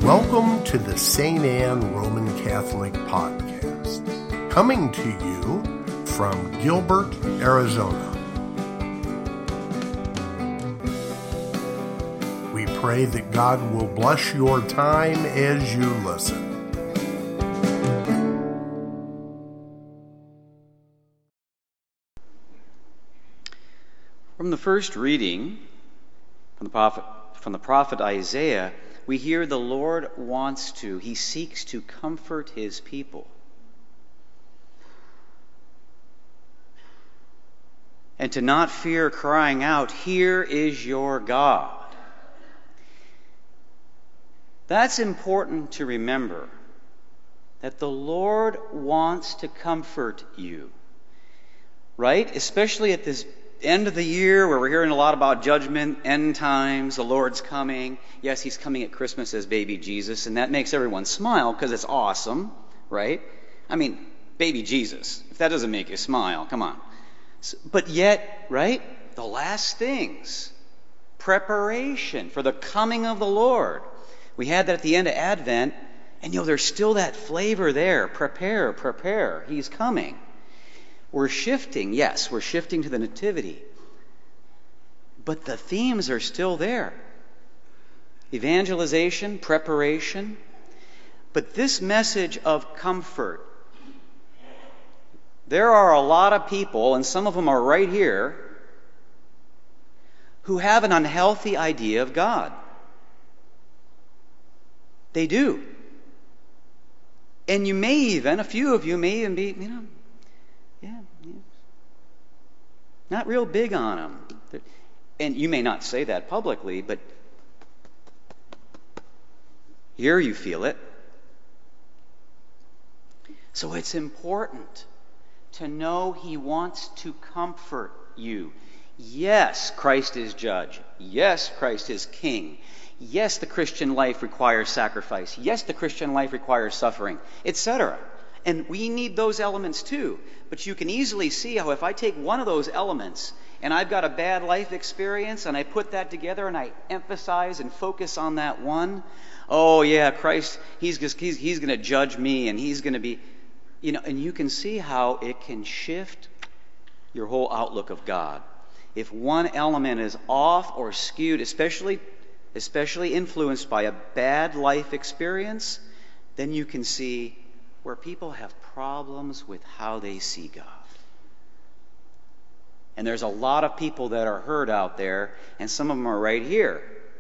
Welcome to the St. Anne Roman Catholic Podcast, coming to you from Gilbert, Arizona. We pray that God will bless your time as you listen. From the first reading from the prophet Isaiah, we hear the Lord he seeks to comfort his people. And to not fear crying out, "Here is your God." That's important to remember, that the Lord wants to comfort you, right? Especially at this end of the year where we're hearing a lot about judgment, end times, the Lord's coming. Yes, he's coming at Christmas as baby Jesus, and that makes everyone smile because it's awesome, right? I mean, baby Jesus. If that doesn't make you smile, come on. But yet, right, the last things, preparation for the coming of the Lord. We had that at the end of Advent, and there's still that flavor there. Prepare, he's coming. We're shifting to the Nativity. But the themes are still there. Evangelization, preparation. But this message of comfort. There are a lot of people, and some of them are right here, who have an unhealthy idea of God. They do. And a few of you may even be, not real big on them. And you may not say that publicly, but here you feel it. So it's important to know he wants to comfort you. Yes, Christ is judge. Yes, Christ is king. Yes, the Christian life requires sacrifice. Yes, the Christian life requires suffering, etc. And we need those elements too. But you can easily see how if I take one of those elements and I've got a bad life experience and I put that together and I emphasize and focus on that one, oh yeah, Christ, he's going to judge me and he's going to be, and you can see how it can shift your whole outlook of God. If one element is off or skewed, especially influenced by a bad life experience, then you can see where people have problems with how they see God. And there's a lot of people that are hurt out there, and some of them are right here.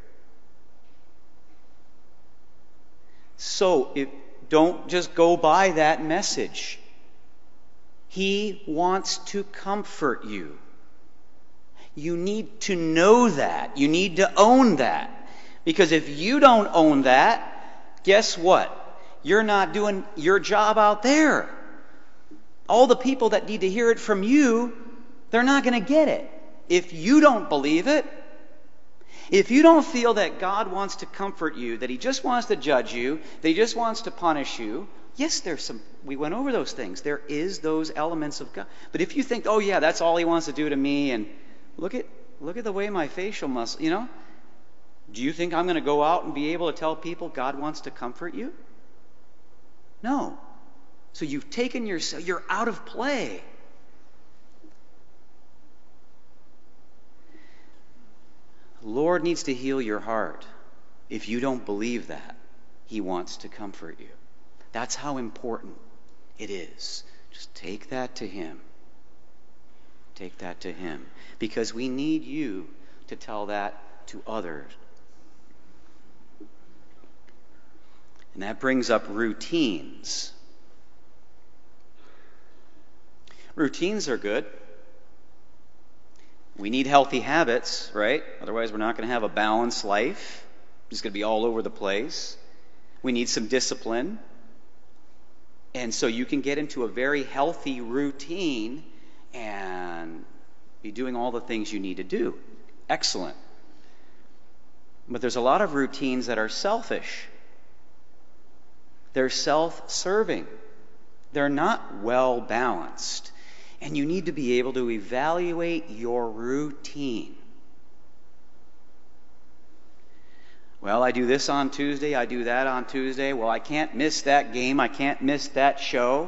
So don't just go by that message. He wants to comfort you. You need to know that. You need to own that. Because if you don't own that, guess what? You're not doing your job out there. All the people that need to hear it from you, they're not going to get it. If you don't believe it, if you don't feel that God wants to comfort you, that he just wants to judge you, that he just wants to punish you, yes, we went over those things. There is those elements of God. But if you think, oh yeah, that's all he wants to do to me, and look at the way my facial muscle, do you think I'm going to go out and be able to tell people God wants to comfort you? No. So you've taken you're out of play. The Lord needs to heal your heart. If you don't believe that, he wants to comfort you. That's how important it is. Just take that to him. Take that to him. Because we need you to tell that to others. And that brings up routines. Routines are good. We need healthy habits, right? Otherwise, we're not going to have a balanced life. It's going to be all over the place. We need some discipline. And so you can get into a very healthy routine and be doing all the things you need to do. Excellent. But there's a lot of routines that are selfish. They're self-serving. They're not well balanced. And you need to be able to evaluate your routine. Well, I do this on Tuesday, I do that on Tuesday. Well, I can't miss that game, I can't miss that show.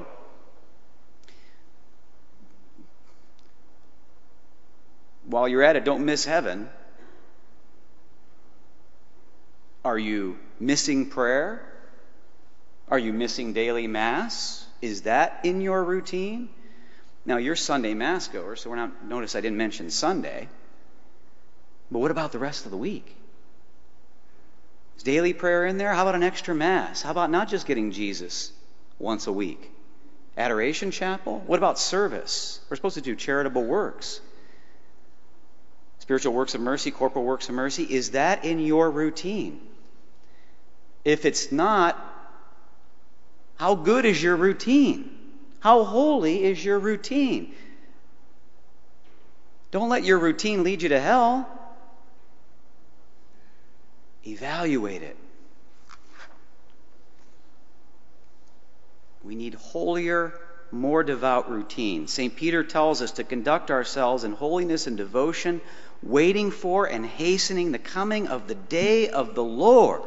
While you're at it, don't miss heaven. Are you missing prayer? Are you missing daily Mass? Is that in your routine? Now, you're Sunday Mass goer, so notice I didn't mention Sunday. But what about the rest of the week? Is daily prayer in there? How about an extra Mass? How about not just getting Jesus once a week? Adoration Chapel? What about service? We're supposed to do charitable works. Spiritual works of mercy, corporal works of mercy. Is that in your routine? If it's not, how good is your routine? How holy is your routine? Don't let your routine lead you to hell. Evaluate it. We need holier, more devout routine. St. Peter tells us to conduct ourselves in holiness and devotion, waiting for and hastening the coming of the day of the Lord.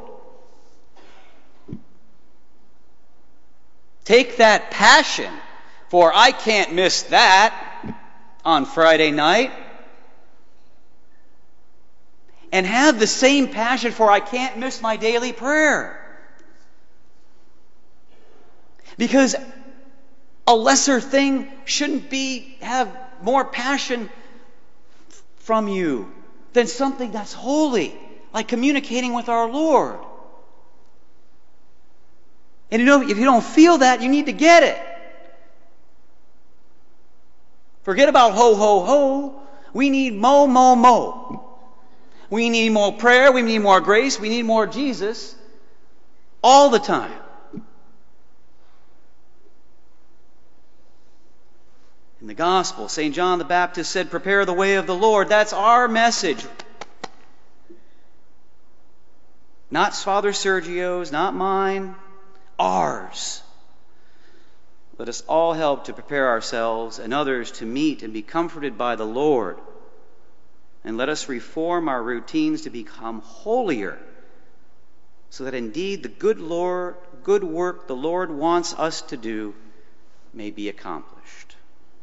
Take that passion for I can't miss that on Friday night, and have the same passion for I can't miss my daily prayer. Because a lesser thing shouldn't have more passion from you than something that's holy, like communicating with our Lord. And if you don't feel that, you need to get it. Forget about ho, ho, ho. We need mo, mo, mo. We need more prayer. We need more grace. We need more Jesus all the time. In the Gospel, St. John the Baptist said, "Prepare the way of the Lord." That's our message. Not Father Sergio's, not mine. Ours. Let us all help to prepare ourselves and others to meet and be comforted by the Lord. And let us reform our routines to become holier, so that indeed the good work the Lord wants us to do may be accomplished.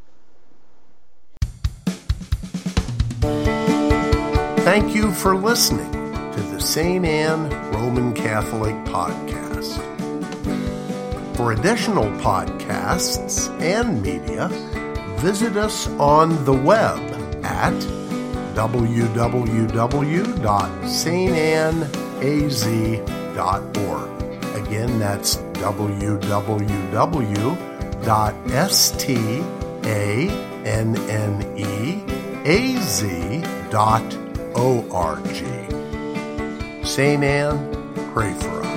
Thank you for listening to the St. Anne Roman Catholic Podcast. For additional podcasts and media, visit us on the web at www.stanaz.org. Again, that's www.stanneaz.org. St. Anne, pray for us.